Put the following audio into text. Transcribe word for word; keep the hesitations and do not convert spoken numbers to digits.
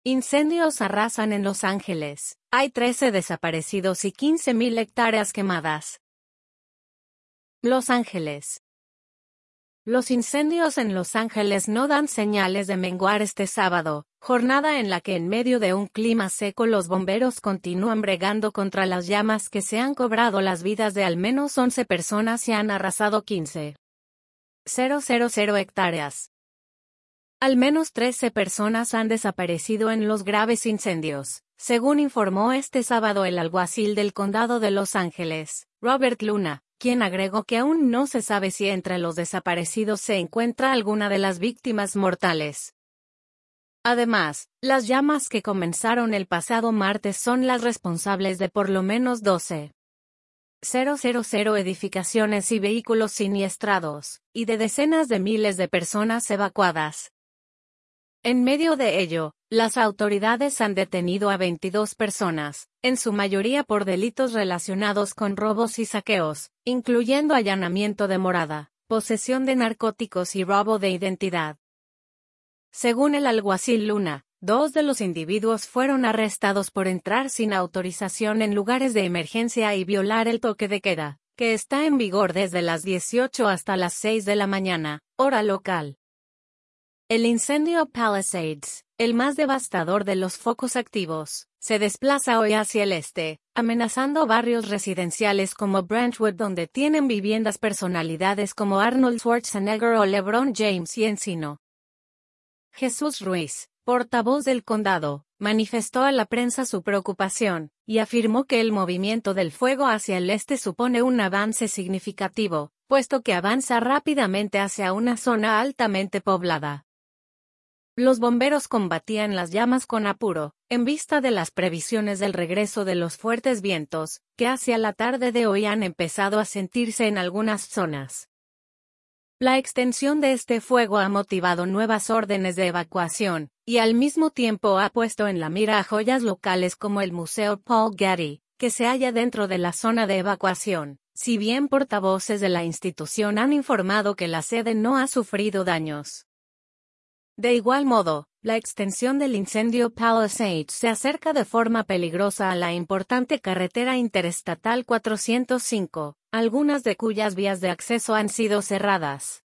Incendios arrasan en Los Ángeles. Hay trece desaparecidos y quince mil hectáreas quemadas. Los Ángeles. Los incendios en Los Ángeles no dan señales de menguar este sábado, jornada en la que en medio de un clima seco los bomberos continúan bregando contra las llamas que se han cobrado las vidas de al menos once personas y han arrasado quince mil hectáreas. Al menos trece personas han desaparecido en los graves incendios, según informó este sábado el alguacil del condado de Los Ángeles, Robert Luna, quien agregó que aún no se sabe si entre los desaparecidos se encuentra alguna de las víctimas mortales. Además, las llamas que comenzaron el pasado martes son las responsables de por lo menos doce mil edificaciones y vehículos siniestrados, y de decenas de miles de personas evacuadas. En medio de ello, las autoridades han detenido a veintidós personas, en su mayoría por delitos relacionados con robos y saqueos, incluyendo allanamiento de morada, posesión de narcóticos y robo de identidad. Según el alguacil Luna, dos de los individuos fueron arrestados por entrar sin autorización en lugares de emergencia y violar el toque de queda, que está en vigor desde las dieciocho hasta las seis de la mañana, hora local. El incendio Palisades, el más devastador de los focos activos, se desplaza hoy hacia el este, amenazando barrios residenciales como Brentwood donde tienen viviendas personalidades como Arnold Schwarzenegger o LeBron James y Encino. Jesús Ruiz, portavoz del condado, manifestó a la prensa su preocupación, y afirmó que el movimiento del fuego hacia el este supone un avance significativo, puesto que avanza rápidamente hacia una zona altamente poblada. Los bomberos combatían las llamas con apuro, en vista de las previsiones del regreso de los fuertes vientos, que hacia la tarde de hoy han empezado a sentirse en algunas zonas. La extensión de este fuego ha motivado nuevas órdenes de evacuación, y al mismo tiempo ha puesto en la mira a joyas locales como el Museo Paul Getty, que se halla dentro de la zona de evacuación, si bien portavoces de la institución han informado que la sede no ha sufrido daños. De igual modo, la extensión del incendio Palisades se acerca de forma peligrosa a la importante carretera interestatal cuatrocientos cinco, algunas de cuyas vías de acceso han sido cerradas.